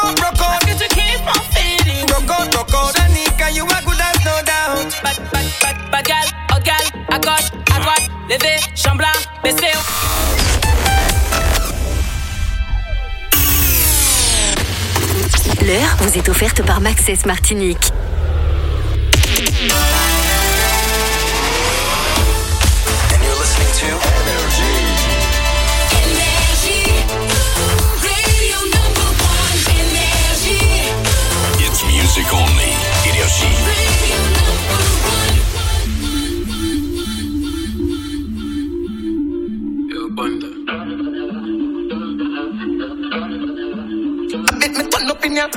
broke out. Could you keep on feeding? Broke out. Shanika, you are good as no doubt. Bad gal, hot gal, à gauche, à droite, levé, chambla, baissé. L'heure vous est offerte par Maxès Martinique. And you're listening to Energy. Radio number one, Energy. It's music only. Energy. Radio number one. Yo, Banda. Make me turn up in ya.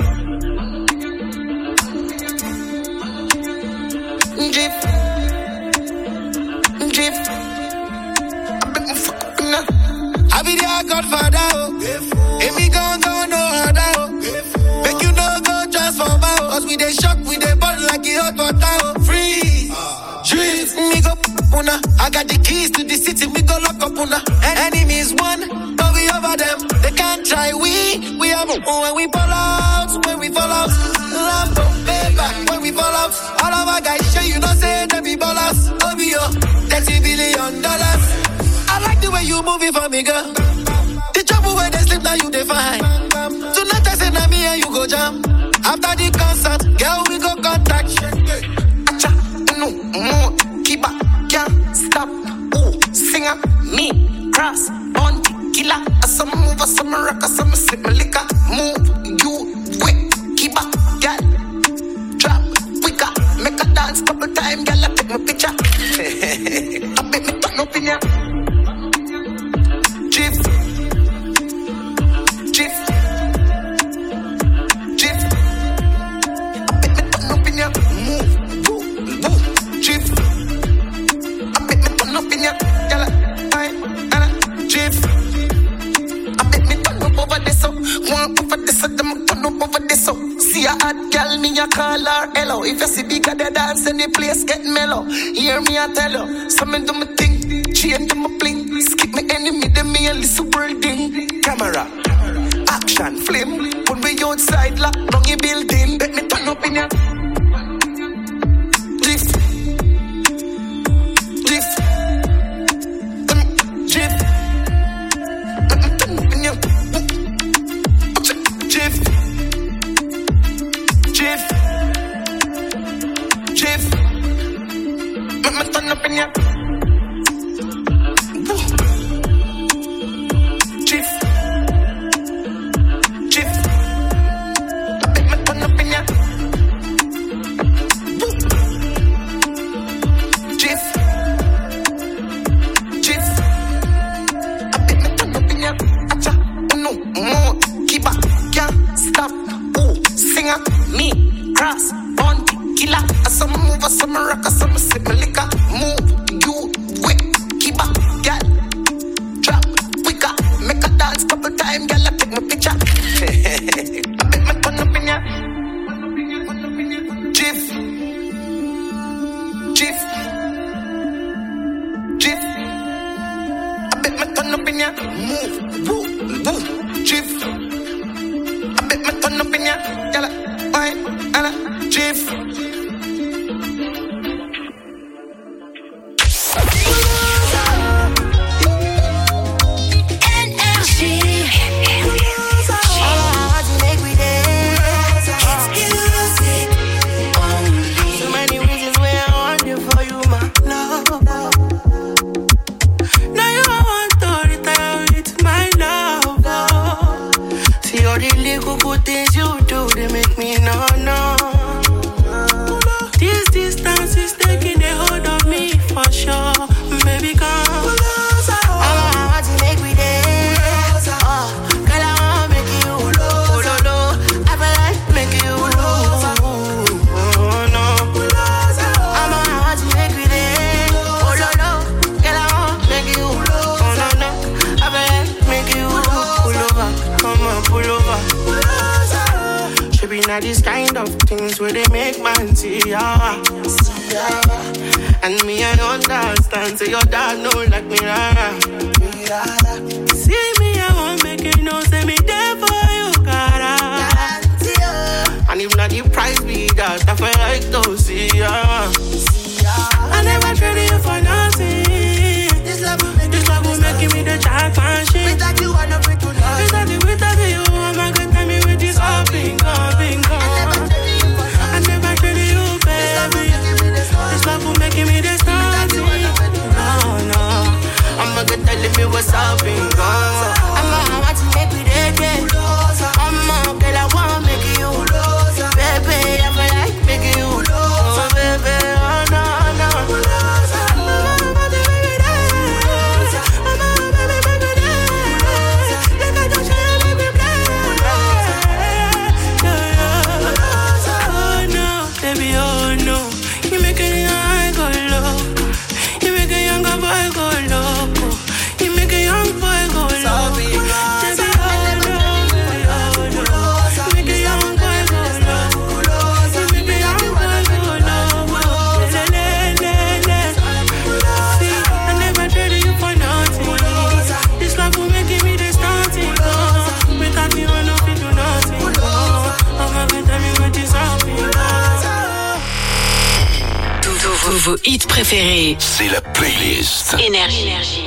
Drip. I make me fuck up in ya. I be their godfather, oh. If me gon' go no other, oh. Make you no go transform, oh. Cause we dey shock, we dey burn like it hot water, oh. Freeze. Drip. Me go una. I got the keys to the city, we go lock up una. Enemies won, but we over them. They can't try, we have when we fall out, love don't pay back when we fall out. All of our guys show you don't say they be ballers. OBO, $30 billion. I like the way you move it for me, girl. The trouble when they sleep, now you define. Tonight I say na me and you go jam. After the concert, girl, we go contact. Acha, no more, keep up, can't stop. Ooh, singer, me, cross, on the killer. Some move, some rock, some sip my liquor. Move, you, wait, keep up, girl. Drop, quicker, make a dance couple times, girl, I take my picture. I bet me turn up in ya. Chief. I bet me turn up in ya. Move, woo, chief. I bet me turn up in ya, girl. Chief. I bet me turn up over this, so one over this, so them turn up over this, so. See a hot girl, me a call her hello. If you see bigger the dance, any place get mellow. Hear me a tell you, so me do my thing, chain do my bling. Skip me enemy, them me a little worlding. Camera, action, flame. Put me outside, lock down your building. Bet me turn up in ya. Drift. Turn up in ya. Chief. I bet me turn up in ya. Chief. I bet me turn up in ya. Acha, no more, keep up, can't stop. Ooh, singer, me, cross, on the killer. Some move, some rock, some sip my liquor. Move, you, wait, keep up, girl. Drop, quicker, make a dance couple times, girl, I take my picture. I bet me turn up in ya. Chief. I bet me turn up in ya. Move, woo, chief. I bet me turn up in ya, girl. Why, chief. These kind of things where they make man see ya. And me I understand, say your dad know like me rara. See me I won't make you know, say me there for you, cara. to see ya. I never traded you for nothing. This love will make me the championship. Without you, I don't break to love. Without you, I'm not gonna tell me with this all bingo. I never traded you, baby. This love will make me the starting. No. I'm not gonna tell me what's up, bingo. I want to make me dead. I'm a girl, I wanna make you. Baby, I feel like making you. Oh, baby, oh, no. Vos hits préférés. C'est la playlist. Énergie.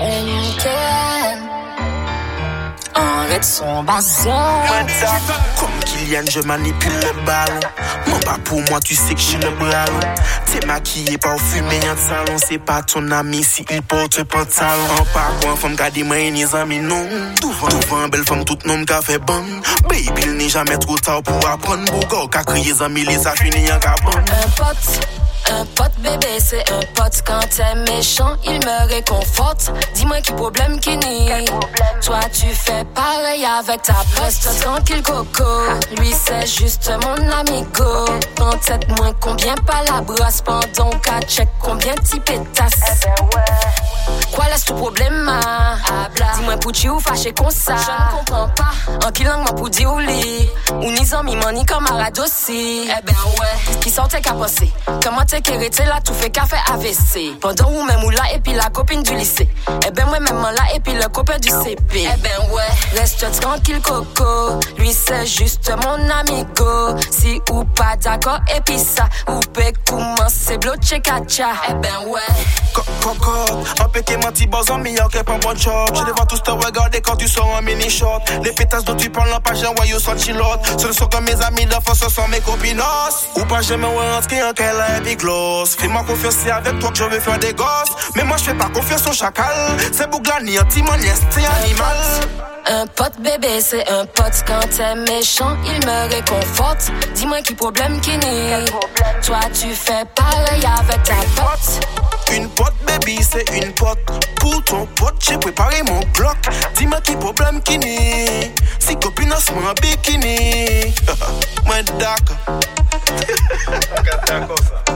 Arrête son bazar. Comme Kylian, je manipule le ballon. Mon pas pour moi, tu sais que je suis le ballon. T'es maquillé, parfumé en salon. C'est pas ton ami si il porte pantalon. En pas quoi, femme qu'a dit moi et mes amis non. Devant belle femme, tout nom qu'a fait bon. Baby, il n'est jamais trop tard pour apprendre. Bougo, qu'a crié les amis, les a fini en cabane. Un pote bébé, c'est un pote. Quand t'es méchant, il me réconforte. Dis-moi qui problème qui nie. Toi tu fais pareil avec ta poste. Tranquille coco, lui c'est juste mon amigo. En tête moins combien pas la brasse. Pendant qu'à check combien t'y pétasses. Quoi laisse tout problème dis-moi pour tu ou fâché comme ça. Je ne comprends pas. En qui langue moi pour dire ou li. Ou ni zami man ni camarade aussi. Eh ben ouais, qui sortait qu'à penser. Comment t'es t'es là tout fait café AVC. Pendant ou même ou là et puis la copine du lycée. Eh ben moi même là et puis le copain du CP. Eh ben ouais, reste tranquille coco. Lui c'est juste mon amigo. Si ou pas d'accord et puis ça ou peut commencer bloquer kacha. Eh ben ouais. Coco, un pété menti bazan meilleur que pas bon job. Je les vois tous te regarder quand tu sors en mini short. Les pétasses dont tu parles n'ont pas j'ai envoyé sans chilote. Ce ne sont que mes amis d'enfance, ce sont mes copinos. Ou pas jamais rentrer en qu'elle a big gloss. Fais-moi confiance, c'est avec toi que je vais faire des gosses. Mais moi je fais pas confiance au chacal. C'est Bouglani, anti-maniès, c'est animal. Un pote bébé, c'est un pote. Quand t'es méchant, il me réconforte. Dis-moi qui problème qui nie. Toi tu fais pareil avec ta pote. Une pote baby, c'est une pote. Pour ton pote, j'ai préparé mon bloc. Dis-moi qui problème qui nie. Si copine a son bikini. Moi d'accord. D'accord ça.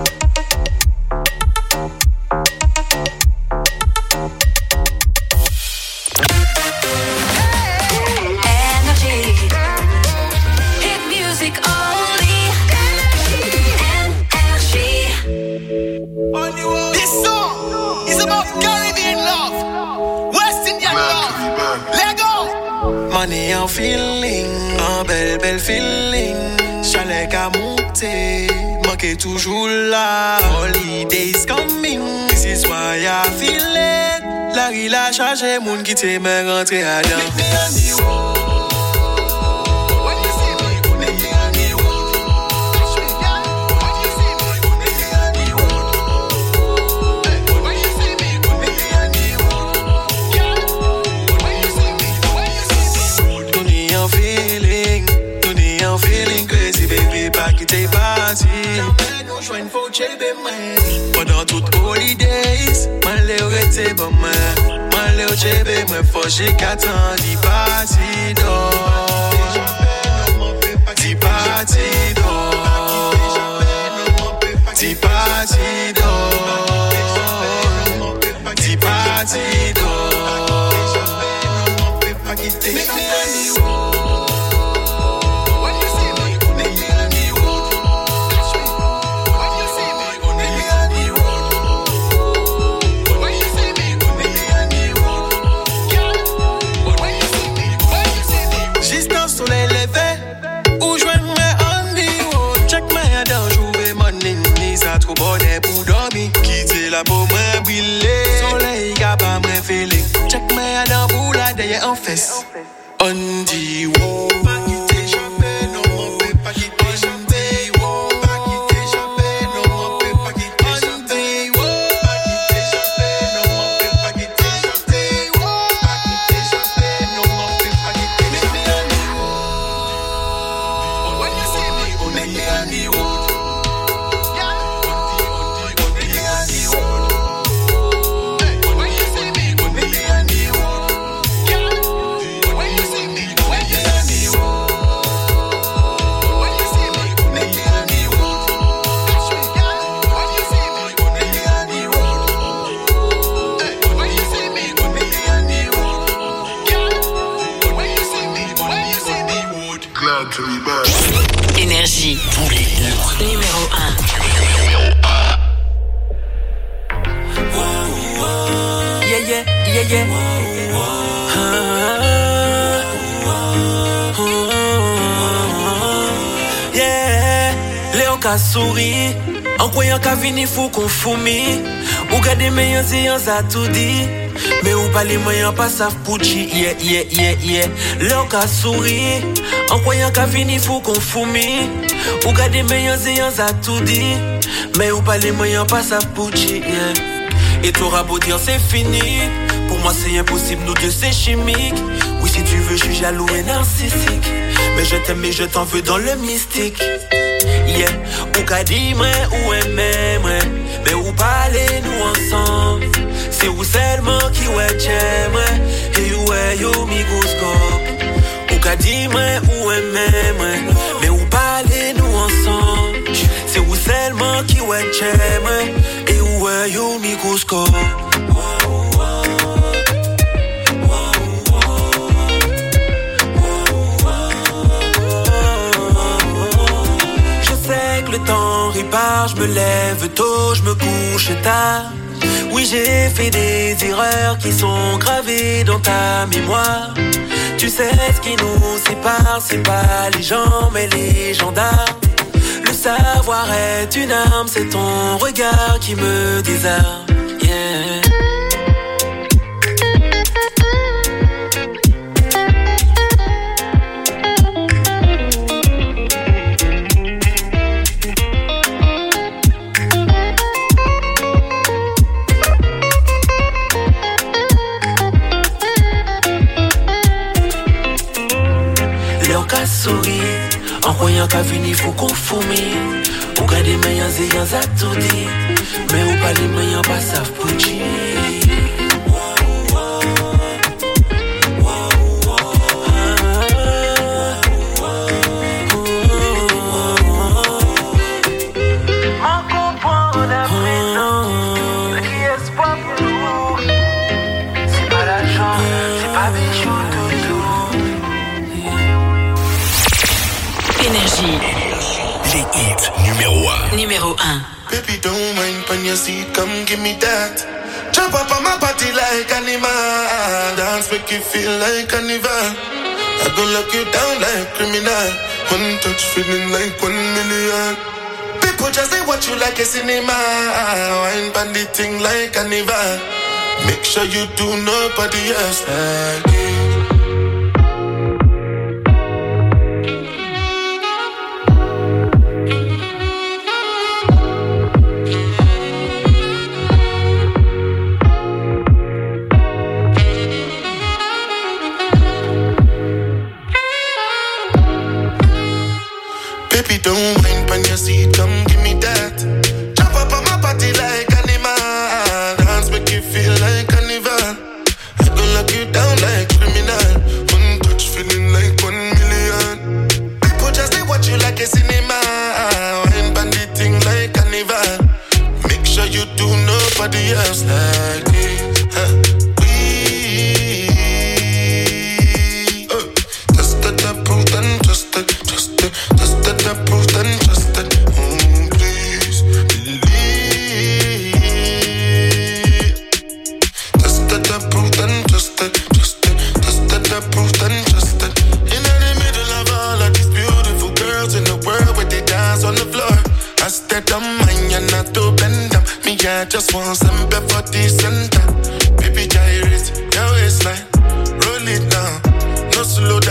This song is about Caribbean love, West Indian love. Let go. Money en feeling, un bel feeling. Chalet qu'à monter, manqué toujours là. Holidays coming, this is why I feel it. La rue la chargé, moun qui t'aime rentrer à dedans. Pendant toutes holidays, man le rete bon man le chebe moi fâché qu'attend di party do di party do di party do di party do On dit wow. Pas quitter champagne, non mon fait pas quitter champagne. Wow. Pas quitter champagne, non mon fait pas quitter champagne. Wow. Pas quitter champagne, non mon fait pas quitter champagne. Wow. Pas quitter champagne, non mon fait pas quitter champagne. When you see me, on est on the road. Énergie. Tous les hits. Numéro 1. Yeah, yeah, yeah, yeah. Yeah. Léon ka souri, en croyant qu'à venir faut qu'on fourmi. Ou gade meilleurs et y'en a tout dit. Mais ou pas les moyens pas savent Pucci. Yeah, yeah, yeah, yeah. Léon ka souri, en croyant qu'à venir faut qu'on fourmi. Ou gade meilleurs et y'en a tout dit. Mais ou pas les moyens pas savent Pucci. Yeah. Et t'auras beau dire c'est fini. Pour moi c'est impossible, nous deux c'est chimique. Oui si tu veux je suis jaloux et narcissique. Mais je t'aime et je t'en veux dans le mystique. Yeah, ou qu'a dit moi ou aimé moi. Mais ou parler nous ensemble. C'est où seulement qui ouais t'aime moi. Et ouais yo microscope. Ou qu'a dit moi ou aimé moi. Mais ou parler nous ensemble. C'est où seulement qui ouais t'aime moi. Et ouais yo microscope. Le temps répare, je me lève tôt, je me couche tard. Oui, j'ai fait des erreurs qui sont gravées dans ta mémoire. Tu sais ce qui nous sépare, c'est pas les gens mais les gendarmes. Le savoir est une arme, c'est ton regard qui me désarme. Yeah. En croyant qu'à venir faut qu'on fourmille. Ou gade des meilleurs et y'en a tout dit. Mais ou pas les meilleurs pas savent Pucci. Les hits numéro 1. Numéro 1. Baby, don't mind on your seat, come give me that. Jump up on my body like animal. Dance make you feel like carnival. I go lock you down like criminal. One touch feeling like 1 million. People just they watch you like a cinema. Wine bandit thing like carnival. Make sure you do nobody else like it. Don't mind on your seat, come give me that. Jump up on my body like animal. Dance make you feel like carnival. I go lock you down like criminal. One touch feeling like 1 million. People just they watch you like a cinema. Wine bandit thing like carnival. Make sure you do nobody else like this. Just that approved and trusted. Just that approved and trusted. Please believe. Just that approved and trusted. Just that approved and trusted. In the middle of all of these beautiful girls in the world where they dance on the floor. I stayed on mine and not to bend them. Me, I just want some for decent. Baby, gyrate your waistline. Roll it down. No slow down.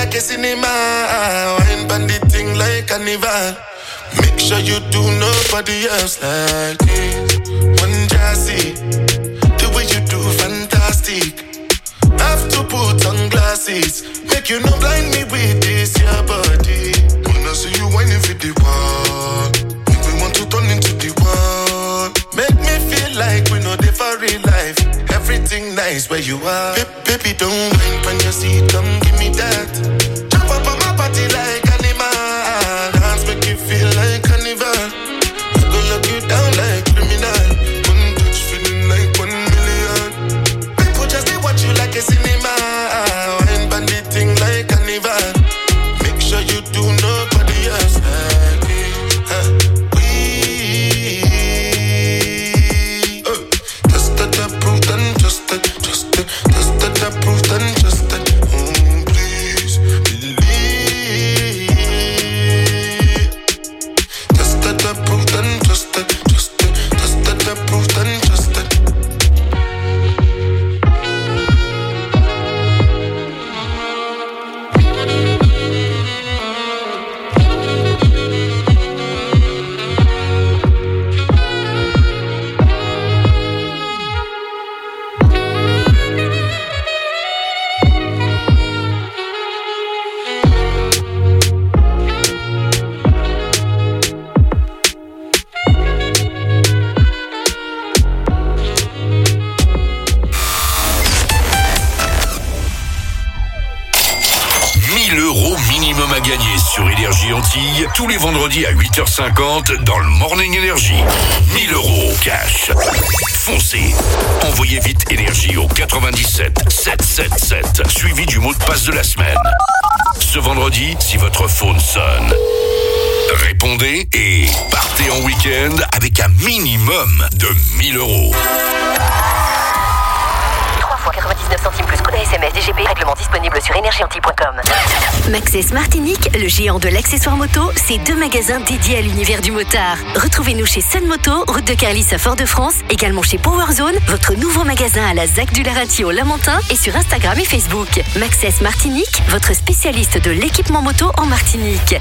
like a cinema. Wine bandit thing like carnival. Make sure you do nobody else like this. One jazzy, the way you do fantastic. Have to put on glasses, make you no blind me with this your body. Wanna see you whining for the wall. Make me want to turn into the wall. Make me feel like we know the for real life. Everything nice where you are. Baby, don't mind when you see, come give me that. Jump up on my body like animal. Dance make you feel like carnival. I go lock you down like criminal. One touch feeling like 1 million. People just they watch you like a cinema. Wine bandit thing like carnival. Make sure you do nobody else like me. Just that approved and just that approved and just that. Please believe. Just that approved and just that approved and just that. Minimum à gagner sur Énergie Antilles tous les vendredis à 8h50 dans le Morning Énergie. 1000 € cash. Foncez. Envoyez vite Énergie au 97 777 suivi du mot de passe de la semaine. Ce vendredi, si votre phone sonne, répondez et partez en week-end avec un minimum de 1000 €. 3 fois 99 centimes plus code SMS DGP, règlement disponible sur énergieantilles.com. Maxxess Martinique, le géant de l'accessoire moto, c'est 2 magasins dédiés à l'univers du motard. Retrouvez-nous chez Sun Moto, route de Carlis à Fort-de-France, également chez Powerzone, votre nouveau magasin à la ZAC du Larentie au Lamentin et sur Instagram et Facebook. Maxxess Martinique, votre spécialiste de l'équipement moto en Martinique.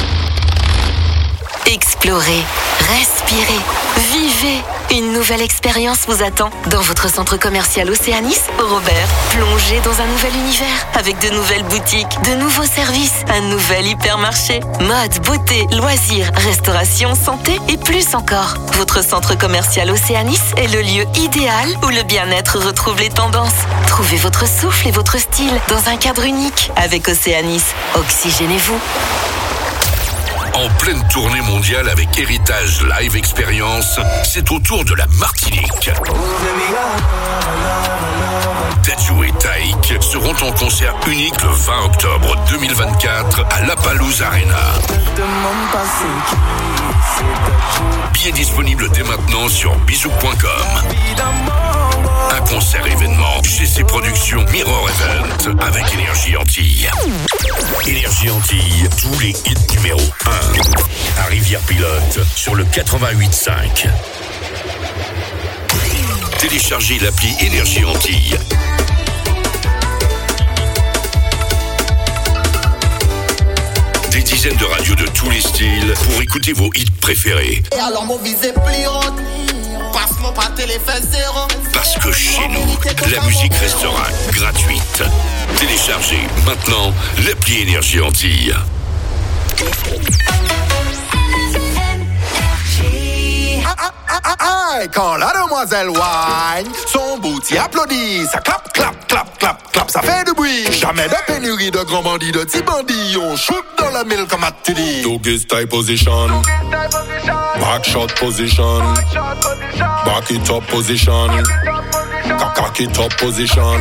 Explorez, respirez, vivez. Une nouvelle expérience vous attend dans votre centre commercial Océanis au Robert. Plongez dans un nouvel univers avec de nouvelles boutiques, de nouveaux services, un nouvel hypermarché, mode, beauté, loisirs, restauration, santé et plus encore. Votre centre commercial Océanis est le lieu idéal où le bien-être retrouve les tendances. Trouvez votre souffle et votre style dans un cadre unique avec Océanis. Oxygénez-vous. En pleine tournée mondiale avec Héritage Live Experience, c'est au tour de la Martinique. Dadju et Taïk seront en concert unique le 20 octobre 2024 à La Palouse Arena. Billets disponibles dès maintenant sur bisou.com. Un concert événement chez ses productions Mirror Event avec Énergie Antilles. Énergie Antilles, tous les hits numéro 1. À Rivière-Pilote sur le 88.5. Téléchargez l'appli Énergie Antilles. Des dizaines de radios de tous les styles pour écouter vos hits préférés. Et alors mon visé pliante, passe-moi pas téléphone zéro. Parce que chez nous, la musique restera gratuite. Téléchargez maintenant l'appli Énergie Antilles. Quand la demoiselle whine, son booty applaudit, ça clap, clap, clap, clap, clap, ça fait du bruit. Jamais de pénurie de grands bandits, de petits bandits, on shoot dans la mille comme à Teddy. Doggy style position, back shot position, back it up position, cock it up position.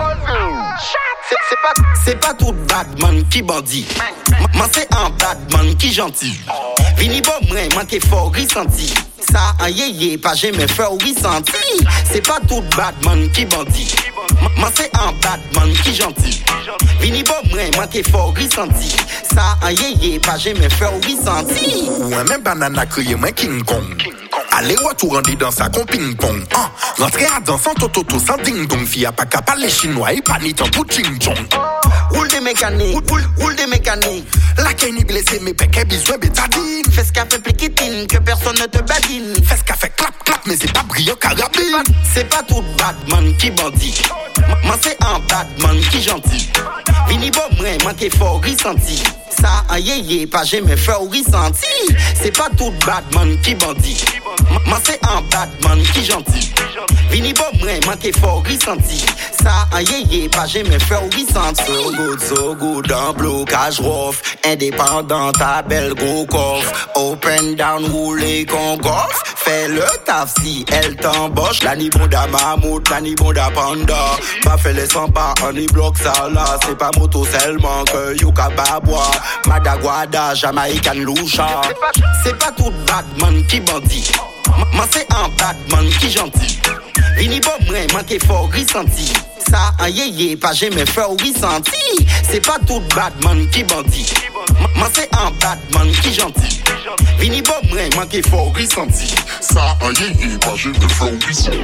C'est pas tout badman qui bandit. Moi c'est un badman qui gentil. Vini bon moi t'es fort ressenti. Ça un yéyé pas jamais fait ou ressenti. C'est pas tout badman qui bandit. Moi c'est un badman qui gentil. Vini bon moi t'es fort ressenti. Ça un yéyé pas jamais fait ou ressenti. Ouais même banana crié moi King Kong. Allez retour rendu dans sa con ping-pong. Rentrer à danser sans toto sans ding-dong. Fille a pas qu'à parler chinois et pas ni tant pour ching-chong. Roule des mécaniques, roule des mécaniques. La Kenny blessé, mais péké besoin bétadine. Fais ce qu'a fait pliquitine, que personne ne te badine. Fais ce qu'a fait clap clap, mais c'est pas brillant carabine. C'est pas tout Batman qui bandit. Moi c'est un Batman qui gentil. Vini bon moi qui fort ressenti. Ça un yé pas jamais fort ressenti. C'est pas tout Batman qui bandit. Moi c'est un Batman qui gentil. Vini bon moi qui fort ressenti. Ça un yé pas jamais fort ressenti. So good en blocage rough. Indépendant ta belle gros coffre. Open down rouler con golf. Fais le taf si elle t'embauche. La ni bon da mammouth, la ni bon da panda. Pas fait les 100 pas, on y bloque ça là. C'est pas moto seulement que Yuka Babwa. Madaguada, Jamaican Loucha. C'est pas tout Batman qui bandit. Moi c'est un Batman qui gentil. Vini bon moi qui fort ressenti. Ça un yé pas jamais fort ressenti. C'est pas tout Batman qui bandit. Moi c'est un Batman qui gentil. Vini bon moi qui fort ressenti. Ça un yé pas jamais fort ressenti.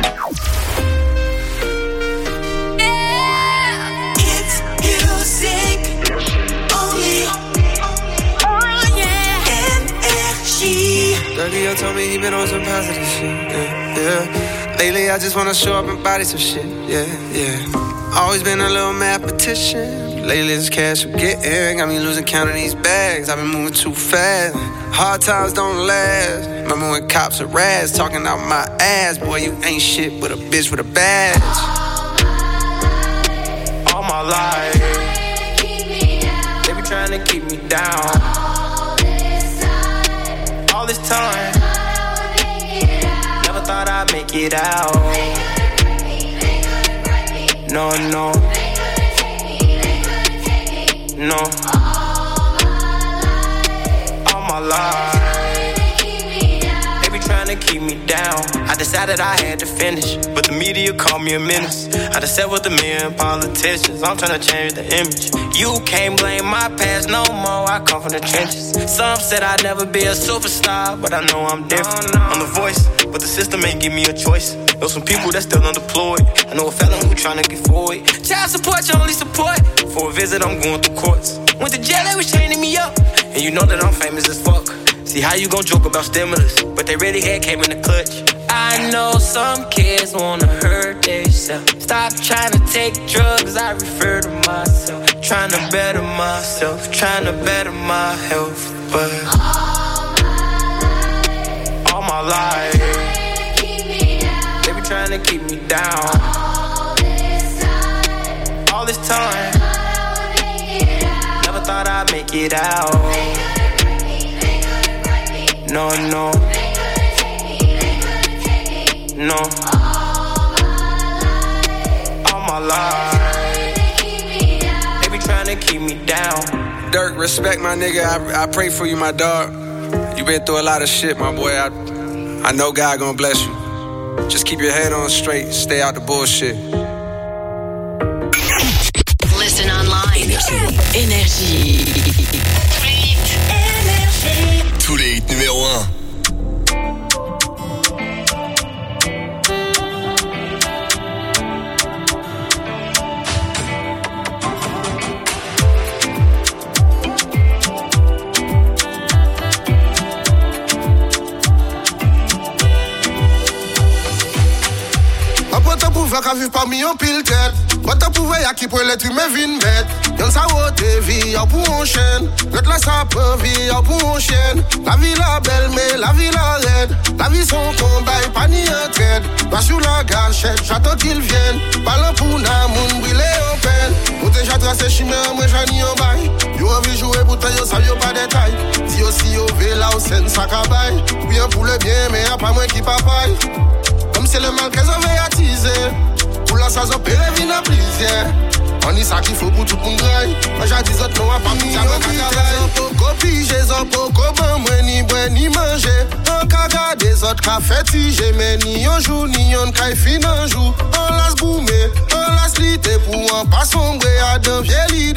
Music only. Oh yeah. Energy. Dirty told me he been on some positive shit. Yeah. Lately I just wanna show up and body some shit. Yeah. Always been a little mathematician. Lately this cash I'm getting got me losing count of these bags. I've been moving too fast. Hard times don't last. Remember when cops are rats talking out my ass? Boy, you ain't shit but a bitch with a badge. All my life they be trying to keep me down. All this time never thought I'd make it out. No all my life they be trying to keep me down. I decided I had to finish, but the media called me a menace. I done sat with a million politicians, I'm trying to change the image. You can't blame my past no more, I come from the trenches. Some said I'd never be a superstar, but I know I'm different. I'm the voice, but the system ain't give me a choice. Know some people that's still unemployed. I know a fella who tryna get forward. Child support, your only support. For a visit, I'm going through courts. Went to jail, they was chaining me up. And you know that I'm famous as fuck. See how you gon' joke about stimulus, but they really had came in the clutch. I know some kids wanna hurt themselves. Stop trying to take drugs, I refer to myself. Trying to better myself, trying to better my health. But all my life they be trying to keep me down. All this time never thought I'd make it out. No all my life they be trying to keep me down. Dirk, respect my nigga, I pray for you, my dog. You been through a lot of shit, my boy. I know God gonna bless you. Just keep your head on straight, stay out the bullshit. Listen online. Énergie. Tous les hits numéro 1. Ka viv parmi yon pile tête. Pas ta pouvoir y'a qui pour l'être humain vin mettre. Y'en sa haute vie, y'a pour un chêne. L'autre là sa preuve vie, y'a pour un chêne. La vie la belle mais la vie la raide. La vie son combat et pas ni un trade. Pas sur la gâchette, j'attends qu'il vienne. Parlant pour na moun brûlé en peine. Ou déjà tracé chimère, moi j'en y en bail. Yo envie jouer pourtant yo sa yo pas détail. Si yo si yo ve là ou sen sa kabaye. Bien pour le bien mais y'a pas moins qui papaye. Comme c'est le mal qu'elles avaient attisé. Pour la saison, péré vin à plaisir. On y ça qu'il faut pour tout le monde graille. Moi j'ai dit autres non à pas mis. J'en poko pige, j'en poko ban moi ni boire ni manger. On ka garde des autres ka fétiger. Mais ni un jour ni un ka fin un jour. On laisse boumer, on laisse liter pour en pas sombrer à d'un vieille idée.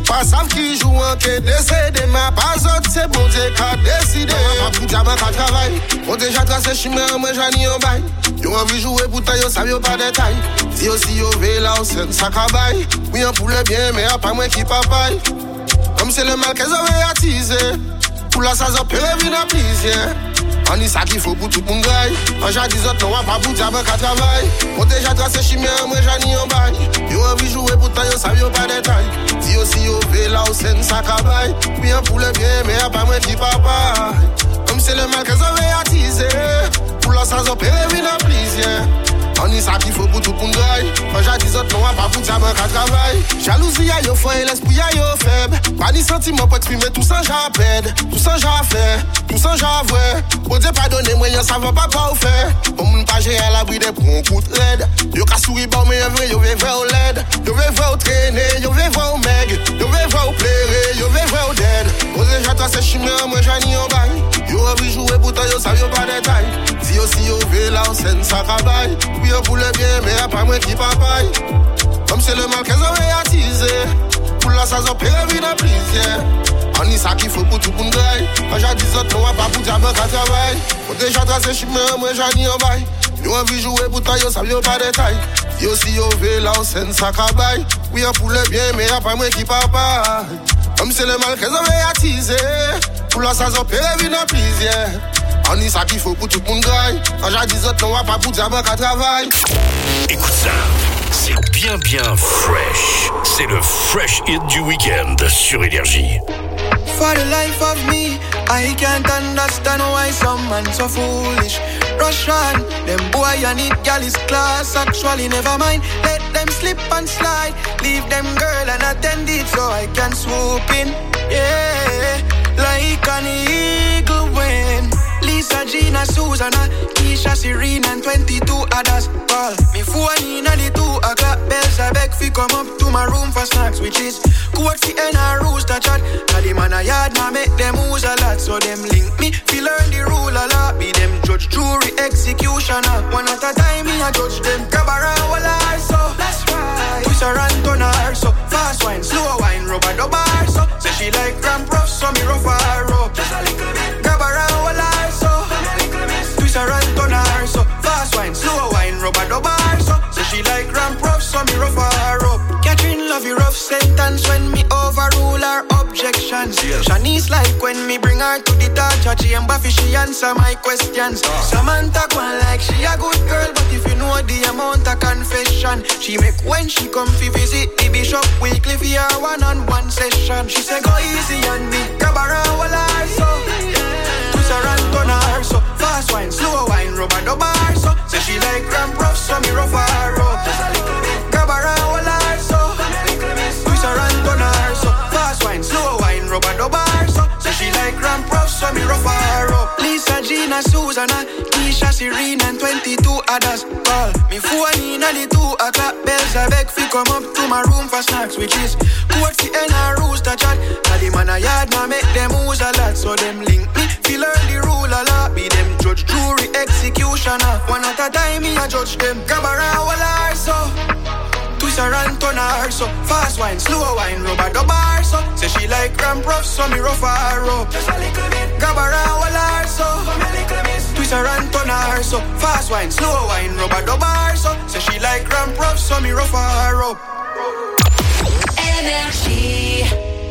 Pas savent qui joue en quai décédé, mais pas autre, c'est bon Dieu qui a décidé. Pas pour diamant qu'à travail. Faut déjà tracer chemin, moi j'en ai un bail. Yo envie jouer pour ta yo, ça veut pas détail. Si aussi yo veut là, c'est ça cabaye. Oui, on pour le bien, mais pas moi qui papaye. Comme c'est le mal qu'elles avaient attisé. Pour la saison, peut revenir à plaisir. On dit ça qu'il faut pour tout le monde. En j'ai dit autres, on va pas pour diable qu'à travail. Faut déjà tracer chimère, moi j'en ai un bail. Yo envie jouer pour ta yo, ça veut pas détail. Si aussi yo veut là, c'est ça cabaye. Oui, on pour le bien, mais pas moi qui papaye. Comme c'est le mal qu'elles avaient attisé. Pour la saison, peut revenir à plaisir. On dit ça qu'il faut pour tout le monde. Quand j'ai dit autres, on va pas pour diable qu'à travail. Jalousie a yo fort et l'esprit a yo faible. Pas ni sentiment pour exprimer tout ça j'appelle. Tout ça j'affaire, tout ça j'avoué. Bon Dieu pardonne moi, ça va pas au fait. Pour moun pas gérer à l'abri des prons coup de raide. Yo ka souri bon mais vrai, yo veut voir au LED. Yo veut voir au traîner, yo veut voir au meg. Yo veut voir au plaire, yo veut voir au dead. Bon Dieu j'attends ces chimères, moi j'en ai un bail. Yo envie jouer pour toi, yo ça veut pas détail. Si aussi yo veut là, c'est ça cabaye. Oui yo pour le bien, mais pas moi qui papaye. Comme c'est le mal qu'elles avaient attisé. Pour la saison, peut revenir à plaisir. On dit ça qu'il faut pour tout le monde. Quand j'ai dit autres, on va pas pour diable qu'à travail. Faut déjà tracer chemin, moi j'en ai un bail. Yo envie jouer pour toi, yo ça veut pas détail. Yo si yo veut là, c'est ça cabaye. Oui yo pour le bien, mais pas moi qui papaye. Comme c'est le mal qu'elles avaient attisé. Pour la saison, peut revenir à plaisir. On dit ça qu'il faut pour tout le monde. Quand j'ai dit autres, on va pas pour diable qu'à travail. Écoute ça, c'est bien fresh. C'est le fresh hit du week-end sur Énergie. For the life of me, I can't understand why some man so foolish. Rush on, them boy and it gal is class. Actually never mind, let them slip and slide. Leave them girl and attend it so I can swoop in. Yeah, like an eagle when Lisa, Gina, Susanna, Keisha, Serena and 22 others call me phone in at the 2 o'clock. Bells I beg fi come up to my room for snacks, which is quote fi and a rooster chat. Now the man a yard now make them use a lot. So them link me fi learn the rule a lot. Be them judge, jury, executioner. One at a time me a judge them. Grab around all her so that's right. Twist her and turn her so fast wine, slow wine, rubber the bar so. Say she like ramp rough so me rough her up. Just a little bit. Grab around all her so. Twist her and turn her so fast wine, slow wine, rubber the bar so. Say she like ramp rough so me rough her up. Catherine love you rough sentence when me overrule her objections. Yeah. Shanice like when me bring her to the torture chamber fi she answer my questions. Samantha gone like she a good girl, but if you know the amount of confession she make when she come fi visit the bishop weekly fi her one-on-one session. She say go easy on me, grab her and hold her so. Twist her and turn her so fast wine, slow wine, rubber the bar so. Say she like ramp rough so me rough her up. Just a little bit. Grab her and hold her so. Twist her and turn her so fast wine, slow wine, rubber the bar so. Say she like ramp rough so me rough her up. Lisa, Gina, Susanna, Keisha, Serena and 22 others call me phone in at the 2 o'clock. Bells I beg fi come up to my room for snacks, which is quote fi and a rooster chat. Now the man a yard now make them use a lot. So them link me fi learn the rule a lot. Be them judge, jury, executioner. One at a time me a judge them. Grab around all her so. Twist her and turn her so fast wine, slow wine, rubber the bar so. Say she like ramp rough so me rough her up. Just a little bit. Grab around all her so. Twist her and turn her so fast wine, slow wine, rubber the bar so. Say she like ramp rough so me rough her up. Énergie.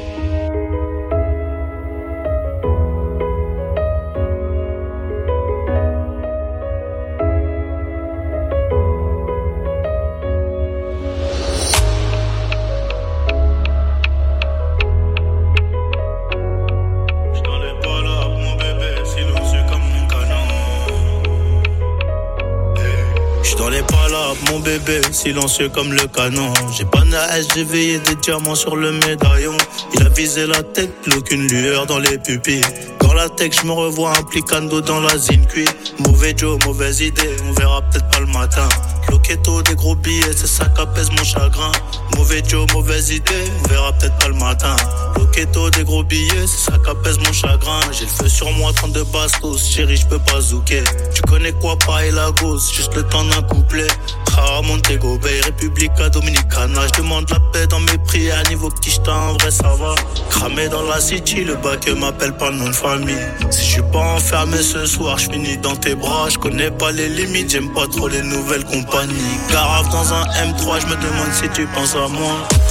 Mon bébé, silencieux comme le canon. J'ai pas d'âge, j'ai veillé des diamants sur le médaillon. Il a visé la tête, plus aucune lueur dans les pupilles. Dans la tech, je me revois implicando dans la Zincuit. Mauvais Joe, mauvaise idée, on verra peut-être pas le matin. Loquetto, des gros billets, c'est ça qu'apaise mon chagrin. Mauvais Joe, mauvaise idée, on verra peut-être pas le matin. Loquetto, des gros billets, c'est ça qu'apaise mon chagrin. J'ai le feu sur moi, 32 bastos, chérie, j'peux pas zouker. Tu connais quoi, pareil la gauche, juste le temps d'un couplet. Ah, Montego Bay, Republica Dominicana, je demande la paix dans mes pris à niveau quicheta, en vrai ça va. Cramé dans la city, le bac m'appelle pas nom de famille. Si je suis pas enfermé ce soir, je finis dans tes bras. Je connais pas les limites, j'aime pas trop les nouvelles compagnies. Garave dans un M3, je me demande si tu penses à moi.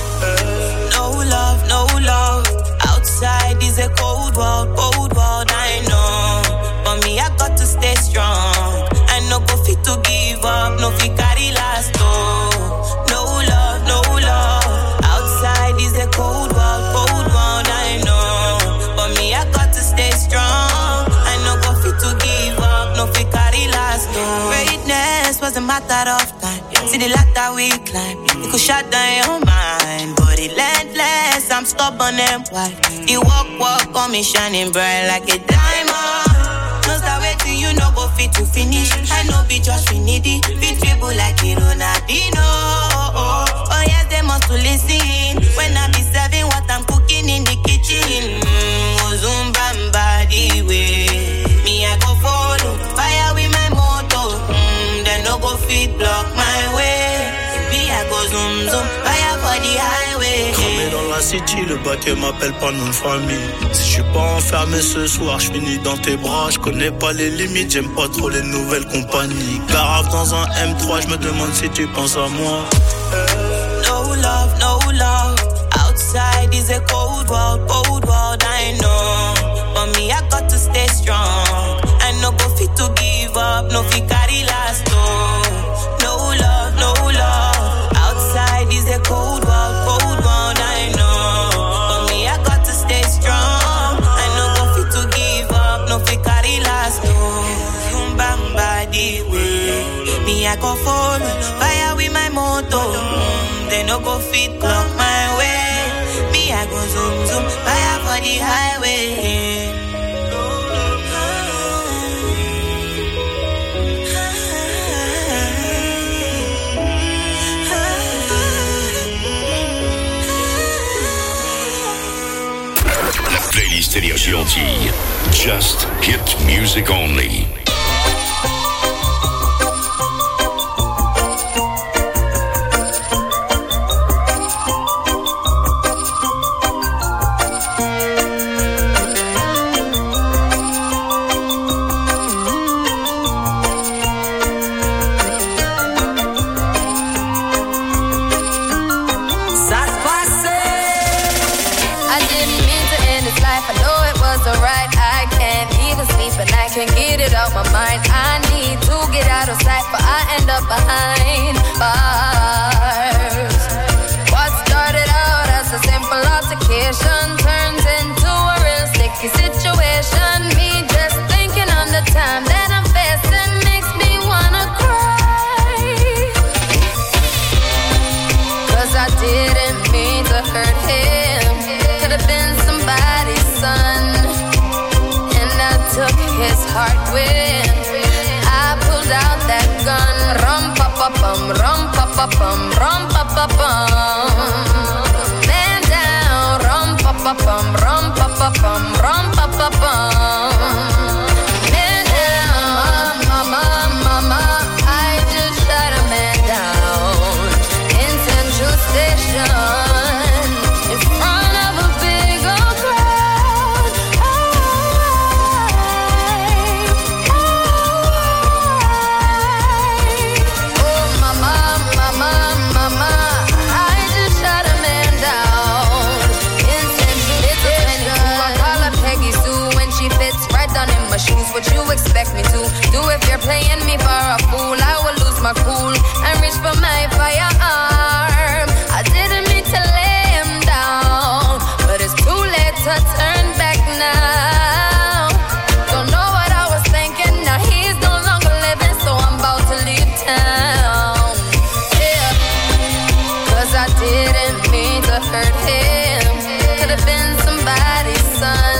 No love, no love. Outside is a cold world, I know. But me, I got to stay strong. I no go fit to give up, no fit carry last, oh. No love, no love. Outside is a cold world, I know. But me, I got to stay strong. I no go fit to give up, no fit carry last, oh. Greatness was a matter of time. See the ladder we climb, it could shut down your mind. But relentless, I'm stubborn and wild. You walk on me shining bright like a diamond. No start waiting, you know go fit to finish. I know be just finity, fit people like it Ronaldinho. Oh yes, they must to listen when I be serving what I'm cooking in the kitchen. Ozumbamba the way, me I go follow fire with my motor. They no go fit block my way. Me I go zoom zoom fire for the highway. Cramé dans la city, le bac m'appelle pas nom de famille. Si je suis pas enfermé ce soir, je finis dans tes bras. Je connais pas les limites, j'aime pas trop les nouvelles compagnies. Garave dans un M3, je me demande si tu penses à moi. No love, no love. Outside is a cold world, I know. But me, I got to stay strong. I no go fit to give up, no fit carry last, oh. No love, no love. Outside is a cold world, I know. But me, I got to stay strong. I no go fit to give up, no fit carry last, oh. Zumbamba the way, me I go follow fire with my motor. They no go fit block my way. Me I go zoom zoom fire for the highway. La playlist Énergie Antilles. Just hit music only. Can't get it out my mind. I need to get out of sight, but I end up behind bars. What started out as a simple altercation turns into a real sticky situation. Me just thinking on the time that I'm facing makes me wanna cry. 'Cause I didn't mean to hurt him. Could have been somebody's son. Took his heart with. I pulled out that gun. Rum pa pa bum, rum pa pa bum, rum pa pa bum. Man down, rum pa pa bum, rum pa pa bum, rum pa pa bum. Man down, mama, I just shot a man down in Central Station in front of a big old crowd. Shoes, what you expect me to do if you're playing me for a fool? I will lose my cool and reach for my firearm. I didn't mean to lay him down, but it's too late to turn back now. Don't know what I was thinking, now he's no longer living, so I'm about to leave town. Yeah, 'cause I didn't mean to hurt him. Could have been somebody's son.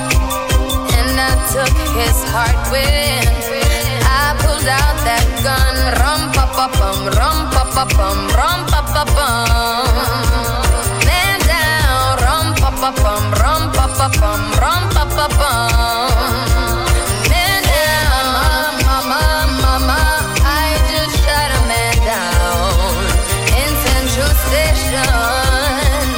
Took his heart with. I pulled out that gun. Rum pa pa bum, rum pa pa bum, rum pa pa bum. Man down, rum pa pa bum, rum pa pa bum, rum pa pa bum. Man down, mama, I just shot a man down in Central Station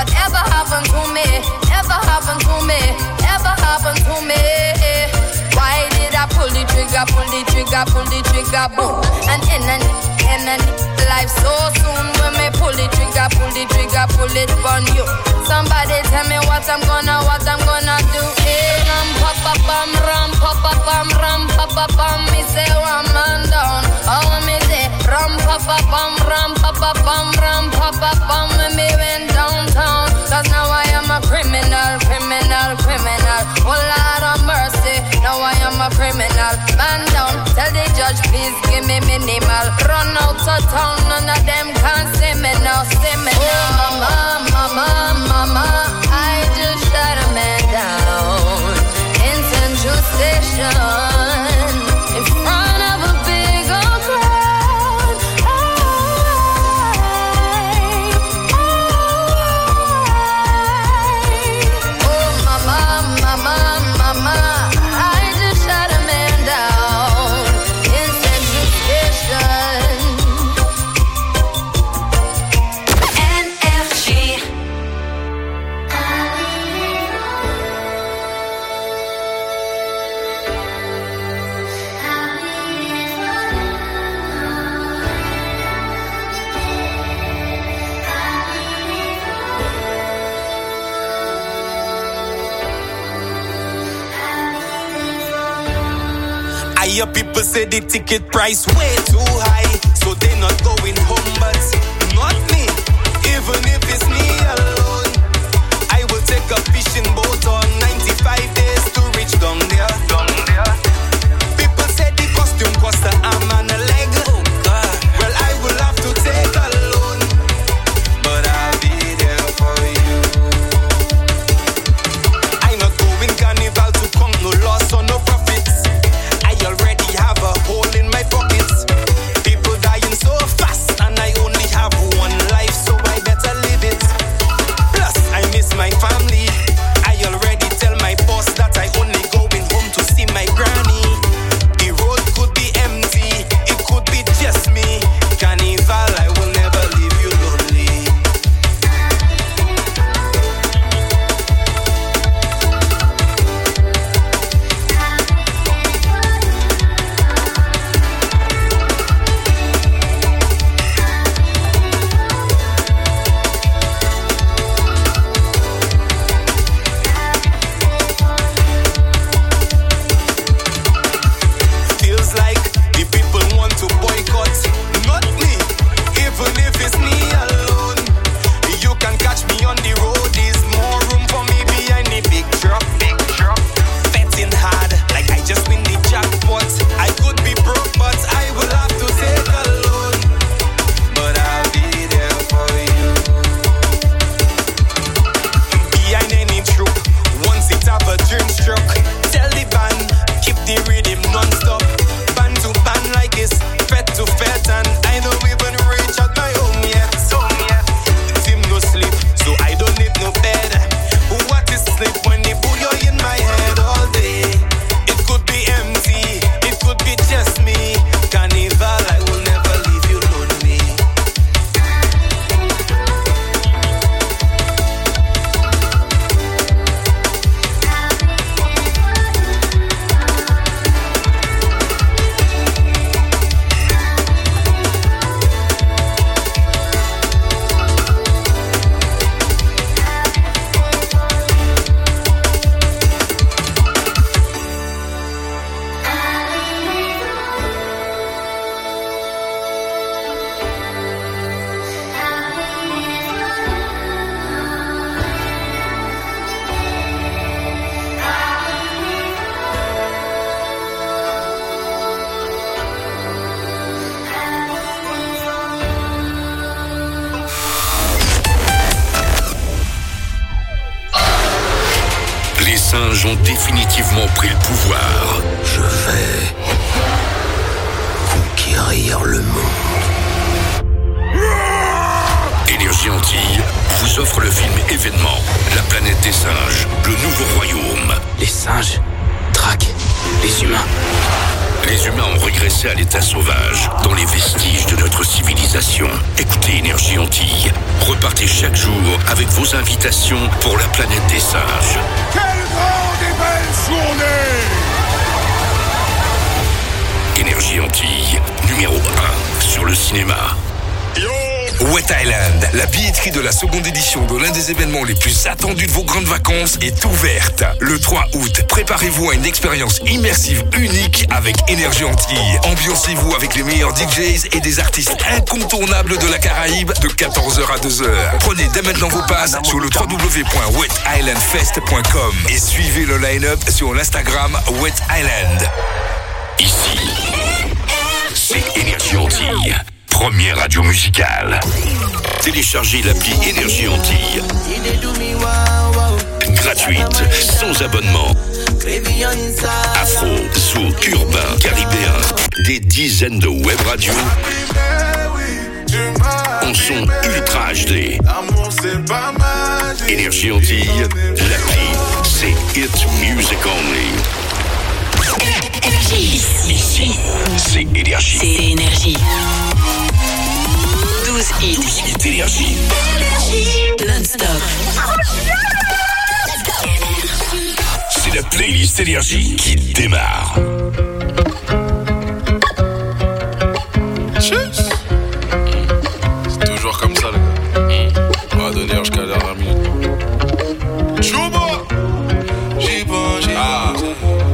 whatever happened to me, ever happened to me, ever happened to me. Why did I pull the trigger, pull the trigger, pull the trigger, boom? And life so soon when me pull the trigger, pull it on you. Somebody tell me what I'm gonna do. Ram pa pa pam, ram pa pa pam, ram pa pa pam. Me say one man down, oh me say ram pa pa pam, ram pa pa pam, ram pa pa pam. Me went downtown, 'cause now I am a criminal. Oh Lord of mercy, now I am a criminal. Man down, tell the judge please give me minimal. Run out of town, none of them can see me now, Oh mama, I just shot a man down in Central Station in front of a big old crowd. Oh mama, I just shot a man down in Central Station. NRJ. I hear people say the ticket price way too high, so they not going home, but not me. Even if it's me alone, I will take a fishing boat on 95 days to reach down there. People say the costume cost an arm and a leg. Well, I will have to take a loan, but I'll be there for you. I'm not going carnival to count no loss or no profits. I already have a hole in my pockets. People dying so fast, and I only have one life, so I better live it. Plus, I miss my family. I already tell my boss that I only going home to see my granny. The road could be empty, it could be just me. Carnival, I will never leave you lonely. Feels like the people want to boycott, not me. Even if it's me alone, you can catch me on the road. There's more room for me behind the big truck. Betting hard, like I just win the jackpot. I could be broke, but I will have to take a loan. But I'll be there for you. Behind any troop, once it have a dream struck. Tell the band, keep the rhythm non-stop. Band to band like it's fet to fet, and I don't even reach out my home yet. Team no sleep, so I don't need no bed. What is sleep when the booyah in my head all day? It could be empty, it could be just me. Carnival, I will never leave you lonely. Les singes ont définitivement pris le pouvoir. Je vais conquérir le monde. Énergie Antilles vous offre le film événement La planète des singes, le nouveau royaume. Les singes traquent les humains. Les Les humains ont régressé à l'état sauvage, dans les vestiges de notre civilisation. Écoutez Énergie Antilles. Repartez chaque jour avec vos invitations pour la planète des singes. Quelle grande et belle journée! Énergie Antilles, numéro 1 sur le cinéma. Wet Island, la billetterie de la seconde édition de l'un des événements les plus attendus de vos grandes vacances, est ouverte. Le 3 août, préparez-vous à une expérience immersive unique avec Énergie Antilles. Ambiancez-vous avec les meilleurs DJs et des artistes incontournables de la Caraïbe de 14h à 2h. Prenez dès maintenant vos passes sur le www.wetislandfest.com et suivez le line-up sur l'Instagram Wet Island. Ici, c'est Énergie Antilles. Première radio musicale. Téléchargez l'appli Énergie Antilles. Gratuite, sans abonnement. Afro, zouk, urbain, caribéen. Des dizaines de web radios en son ultra HD. Énergie Antilles, l'appli, c'est It Music Only. Ici, c'est Énergie. C'est Énergie. 12 hits. 12 hits Énergie. Non-stop. C'est la playlist Énergie qui démarre. C'est toujours comme ça, les gars. On va donner jusqu'à la dernière minute. Chouba! J'y pense, j'y pense.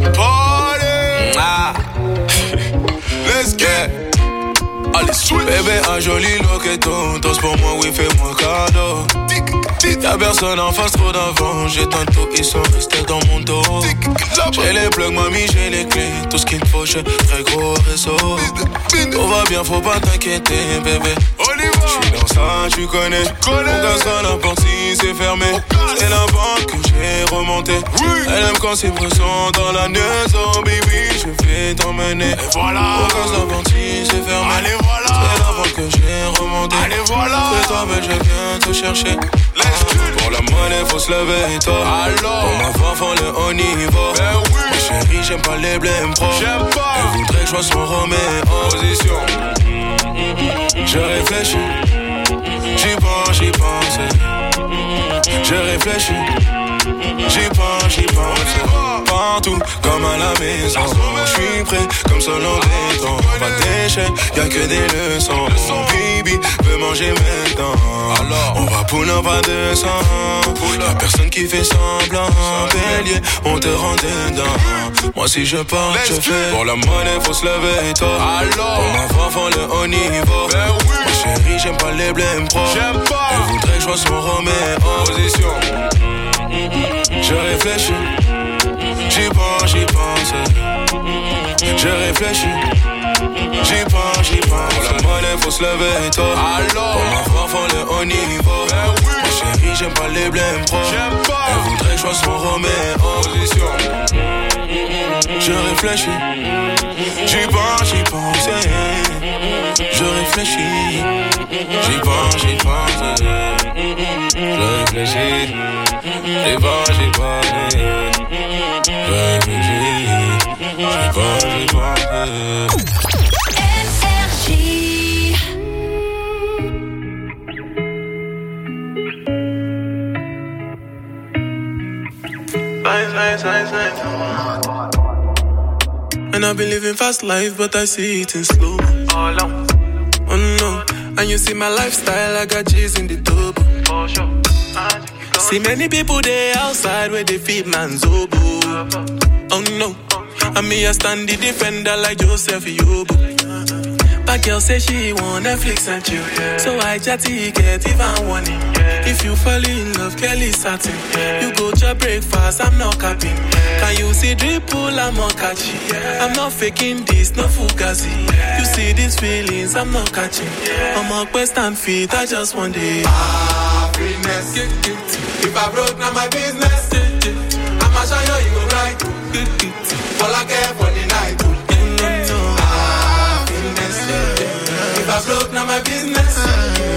Let's get. Allez, sweet. Bébé, un joli loqueton. Tous pour moi, oui, fais-moi cadeau. Y'a personne en face, trop d'avant. J'ai tantôt, ils sont restés dans mon dos. J'ai les plugs, mamie, j'ai les clés. Tout ce qu'il te faut, j'ai très gros réseau. Tout va bien, faut pas t'inquiéter, bébé. J'suis dans ça, tu connais. Mon gaz à la porte, si c'est fermé. C'est la banque que j'ai remonté. Elle aime quand c'est pressant dans la maison, baby. Je vais t'emmener. Et voilà. Mon gaz à la porte, si c'est fermé. Allez, voilà. C'est la banque que j'ai remonté. Allez, voilà. Fais-toi belle, je viens te chercher. Pour la monnaie, faut se lever, et toi. Alors. Pour ma voix, faut le haut niveau. Ben oui. Mais chérie, j'aime pas les blèmes pro. J'aime pas. Elle voudrait que je sois son Roméo. Position. Je réfléchis. J'y pense, j'y pense. Je réfléchis. J'y pense, j'y pense. Partout, comme à la maison. J'suis prêt, comme seul en béton. Pas d'échec, y'a que des leçons. Baby, veut manger maintenant. Alors, on va pour un pas de sang. Y'a personne qui fait semblant. Bélier, on te rend dedans. Moi si je pars, je fais. Pour la monnaie, faut se lever, toi. Alors, pour ma voix, faut le haut niveau. Ben oui. Ma chérie, j'aime pas les blèmes pro. J'aime pas. Elle voudrait que je sois son Roméo. Position. Je réfléchis. J'y pense, j'y pense. Je réfléchis. J'y pense, j'y pense. Pour la monnaie, faut se lever, toi. Alors, pour ma voix, faut le haut niveau. Ben oui. Ma chérie, j'aime pas les blèmes pro. J'aime pas. Elle voudrait que je sois son Roméo. Position. Je réfléchis. J'y pense, j'y pense. Je réfléchis. J'y pense, j'y pense. Je réfléchis. J'y pense, j'y pense. Je réfléchis. J'y pense, j'y pense. And I've been living fast life, but I see it in slow. Oh no, and you see my lifestyle, I got G's in the double. See many people there outside where they feed man's oboe. Oh no, and me I stand the defender like Joseph Yobo. But girl say she want Netflix and chill, so I chatty get even warning. If you fall in love, Kelly satin. You go to breakfast, I'm not capping. Can you see dripple, I'm not catching. I'm not faking this, no fugazi. You see these feelings, I'm not catching. I'm a quest and feet, I just want it. Happiness. If I broke, now my business. I'ma show you, you go right. All I care for the night. If I broke, now my business.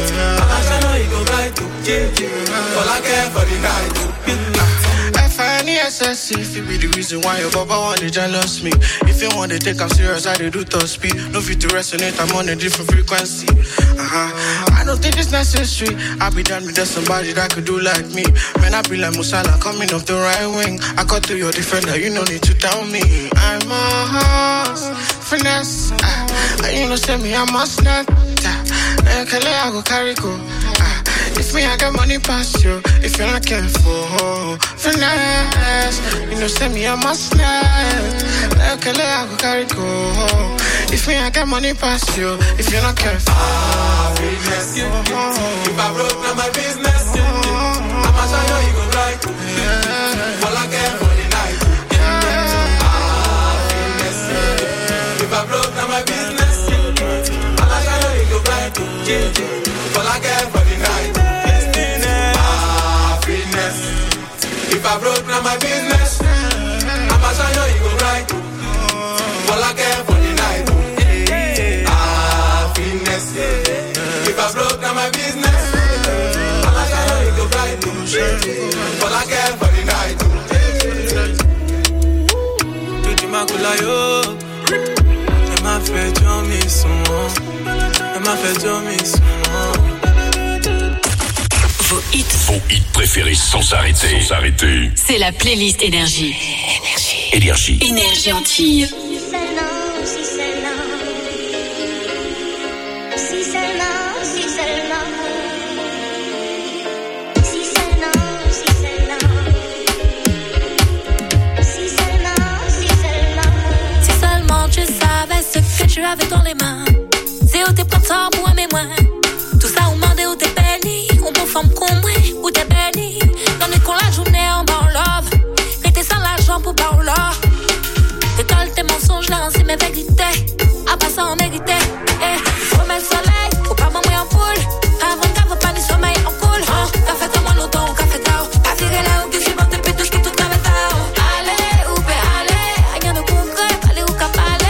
I'ma show you, you go right. All I care for the night. any excessive, it be the reason why your papa want to jealous me. If you want to take I'm serious, I do top speed. No fit to resonate, I'm on a different frequency. I don't think it's necessary. I be done with somebody that could do like me. Man, I be like Musala coming off the right wing. I cut to your defender, you no need to tell me. I'm a horse, finesse. You know, send me, I must not. I go carry go. If me, I got money past you. If you're not careful, finesse. You know, send me, I must not. I go carry go. If me, I got money past you. If you're not careful, business. If I broke, now my business. I'ma show you, you gon' like. All I care for the night. Business. If I broke, now my business. I'ma show you, you gon' like. All I care for the night. Business. If I broke, now my business. I'ma show you, you gon' like. All I care for the night. Happiness. If I broke down my business, I'ma show you go bright. All I care for the night. Tu m'as coulé yo, elle m'a fait dormir son, elle m'a fait dormir son. Vos hits préférés sans s'arrêter. C'est la playlist Énergie. Énergie. Énergie Antilles. Tu avais dans les mains, c'est où t'es printemps pour aimer moins. Tout ça, on demande où t'es béni, on t'en forme qu'on moi, où t'es béni. Dans les cons la journée en bas en love, rester sans l'argent pour pas en love. T'étales tes mensonges là, c'est mes vérités, à pas ça on méritait. Faut mettre le soleil, faut pas m'envoyer en poule, avant qu'elle veut pas ni sommeil en cool. T'as fait comme un auto, café d'or, t'as tiré là où que je suis porté, puis tout ce qui tout t'avait d'or. Allez, où peut aller, rien de concret, allez où qu'à parler.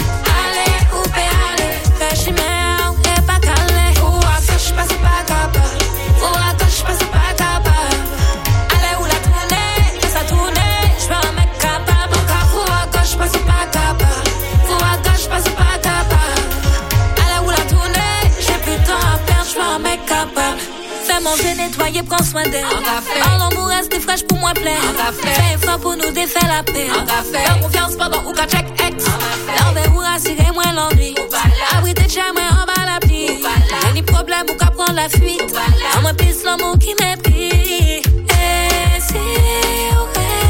Fais manger, nettoyer, prends soin d'elle. En l'amour reste fraîche pour moi plaire. Fais effort pour nous défaire la paix. Fais confiance pendant ou qu'à check ex. L'envers ou rassurer moins l'ennui. Abriter de chez moi en bas la pluie. J'ai ni problème ou qu'à prendre la fuite. En moi pisse l'amour qui m'épie. Et si vous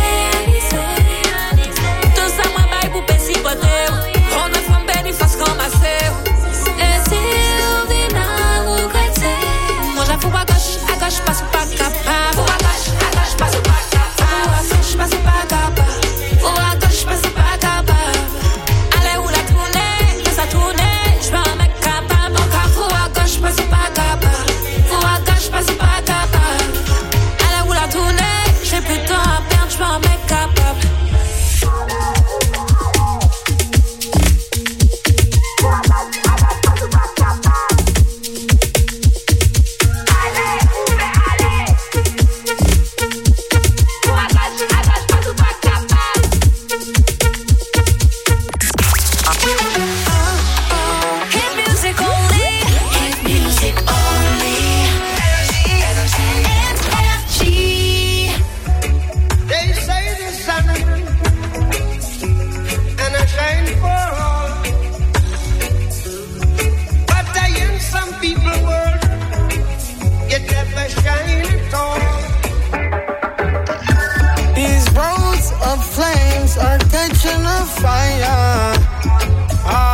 réalisez tout ça moi baille pour péci poter. On a femme béni face comme ma sœur. Et si vous venez à regretter. Faut à gauche, passe pas capable. Faut à gauche, passe pas capable. Faut à gauche, passe pas capable. Faut à gauche, passe pas capable. Allez où la tournée, laisse la tourner. J'veux un mec capable. Encore faut à gauche, passe pas capable. Faut à gauche, passe pas capable. Allez où la tournée, j'ai plus de temps à perdre. J'veux un mec capable. These roads of flames are catching a fire.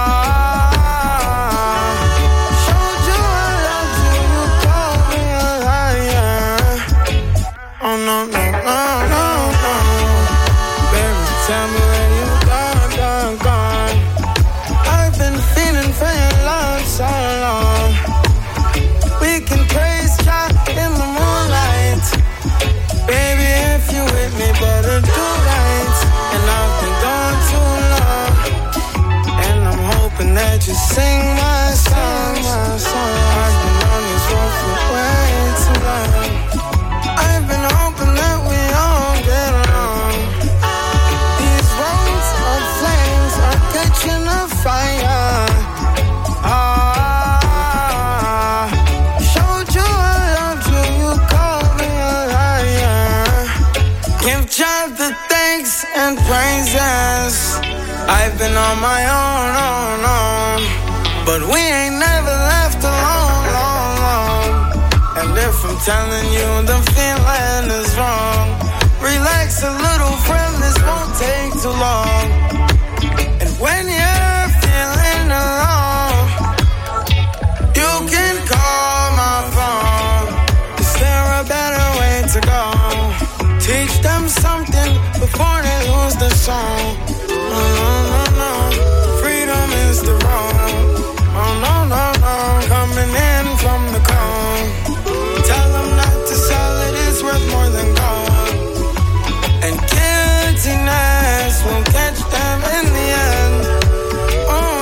been on my own. But we ain't never left alone. And if I'm telling you the feeling is wrong, relax a little, friend, this won't take too long. And when you're feeling alone, you can call my phone. Is there a better way to go? Teach them something before they lose the song. No. Freedom is the wrong. No. Coming in from the cone. Tell them not to sell it, it's worth more than gold. And guiltiness will catch them in the end. Oh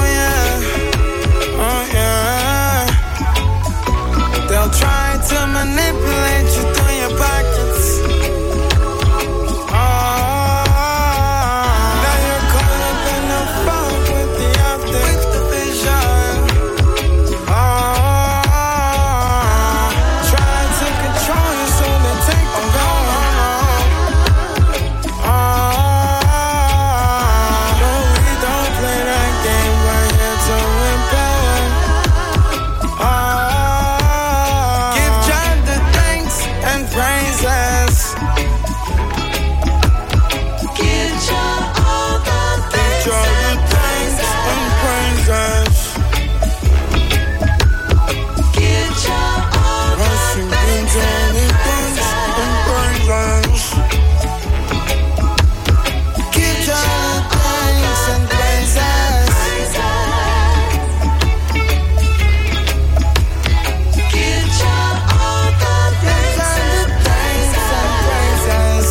yeah. They'll try to manipulate you through your pockets. Now you're caught up in the fog with the optics, the vision. Try to control you so they take the no, we don't play that game. We're here to empower. Give God the thanks and praises. Give God all the thanks and praises. Give God all the thanks and praises. Give God thanks and praises. Give God all the thanks and praises.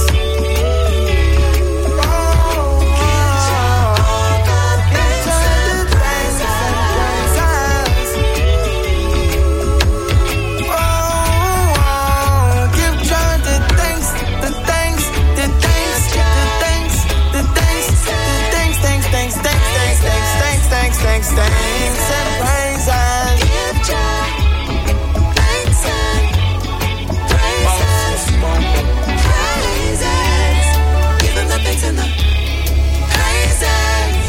Thanks and praises. Give God thanks and praises. Praises. Give him the thanks and the praises.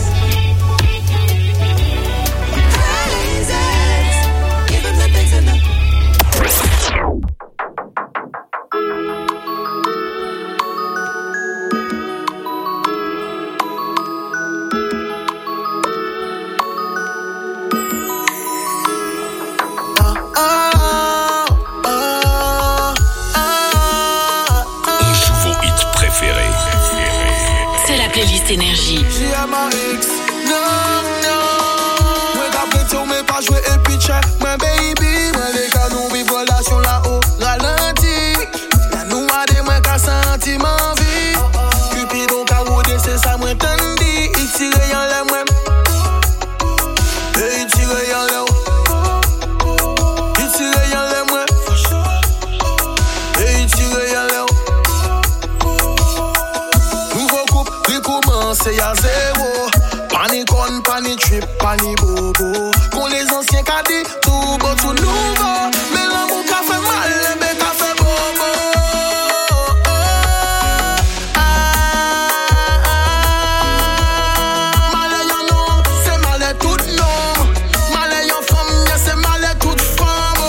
Praises. Give him the thanks and the On joue vos hits préférés. C'est la playlist Énergie. J'ai à ma ex, non. Moi d'après tout, mais pas jouer et pitcher. Moi baby, moi les gars, nous vivons relation là-haut, ralenti. La nous a des moi qu'à sentiment vie. Cupidon qu'a rodé, c'est ça, moi t'en-dit. Il tire y'en l'air, moi. Et il tire y'en l'air. Il tire y'en l'air, moi. Et il tire y'en l'air. Nouveau couple, recommencer à zéro. Panic on, panic trip, panic bobo. Qu'on les anciens cadets, tout beau, tout nouveau. Mais l'amour qu'a fait mal, mais qu'a fait bobo. Malais y'en homme, c'est malais tout nom. Malais y'en femme, c'est malais toute femme.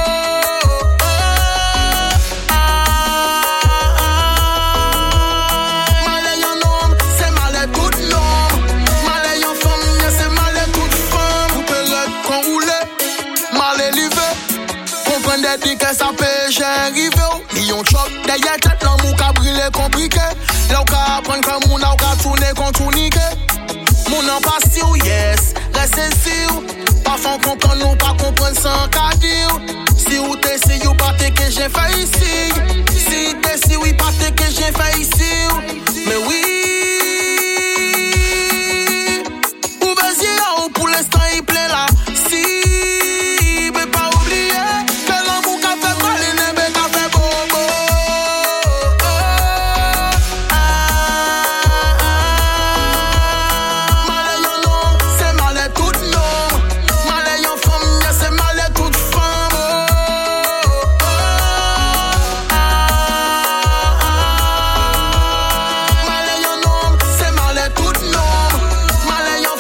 Malais y'en homme, c'est malais tout nom. Malais y'en femme, c'est malais toute femme. Vous payez qu'on roule, malais livré. Comprenez que ça peut, j'ai arrivé. Million choc, derrière tête, l'amour qu'a brûlé compliqué. Là où qu'a apprendre comme on a qu'a tourner contre mon en passe, yes, restez sûr. Parfois on comprend, nous pas comprendre sans qu'à dire. Si ou t'es si ou pas t'es que j'ai fait ici. Si t'es si oui pas t'es que j'ai fait ici. Mais oui, ou vas-y pour l'instant il plaît là. Si, mais pas oublier que l'amour qu'a fait mal et n'est qu'a fait bobo. Malais y'en homme, c'est malais tout nom. Malais y'en femme, c'est malais toute femme. Malais y'en homme, c'est malais tout nom. Malais y'en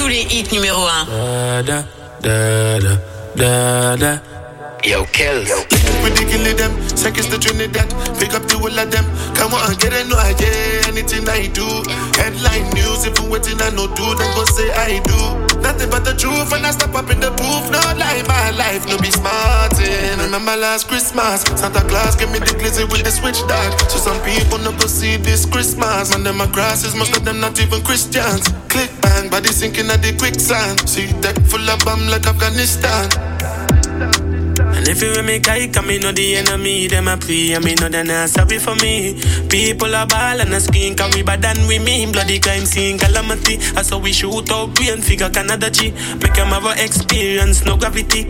tous les hits numéro 1. Da, da, da, da, da. Yo, Kells. Ridiculous them, seconds to Trinidad. Pick up the whole of them. Come on, get a no idea. Anything I do. Headline news, if you waiting, I no do. Then go say I do. Nothing but the truth when I step up in the booth. No lie, my life, no be smartin'. Remember last Christmas, Santa Claus gave me the glizzy with the switch dog. So some people no go see this Christmas. Man, them my grasses, most of them not even Christians. Click bang, body sinking at the quicksand. See deck full of bomb like Afghanistan. And if you make I come, me know the enemy, them a pray, and me know they're not sorry for me. People are ball and a skin, cause we bad than we mean. Bloody crime scene, calamity. That's how we shoot out, we and figure Canada G. Make them have a experience, no gravity.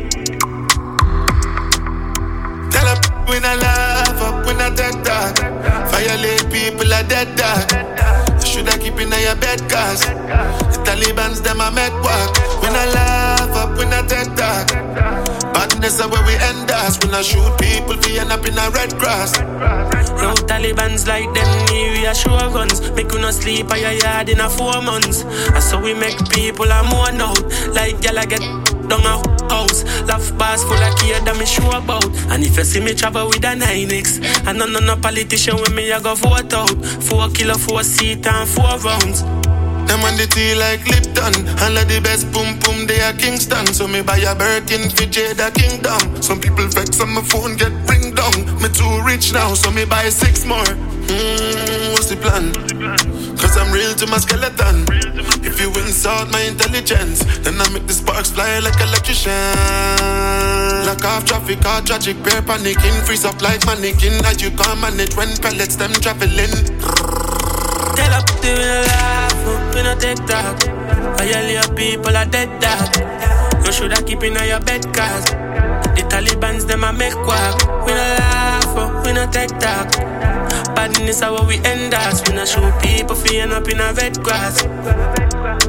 Tell up when I laugh up, when I dead dog. Violate people are dead dog. You shoulda keep in your bed, cause the Taliban's them a make work. When I laugh up, when I dead dog. Badness is where we end us. When I shoot people, we end up in a red grass. Yo, Taliban's like them area show guns. Make you not sleep at your yard in a 4 months. And so we make people a mourn out. Like y'all get down a house. Laugh bars full of care that me sure about. And if you see me travel with a 9X, and no politician with me, I go vote out. 4 kilo, 4 seat and 4 rounds. Them on the tea like Lipton. And like the best boom boom, they are Kingston. So me buy a Birkin for Jada Kingdom. Some people vex on my phone, get ring down. Me too rich now, so me buy 6 more. What's the plan? Cause I'm real to my skeleton. If you insult my intelligence, then I make the sparks fly like electrician. Lock off traffic, all tragic, bear panicking. Freeze up like mannequin. As you can't manage when pellets them traveling. Tell up the laugh, we no take talk. All your people are dead dog. You shoulda keep in your bed, cause the Taliban's them a make quack. We no laugh, we no take talk. Badness is how we end us. We no shoot people for end up in a red grass.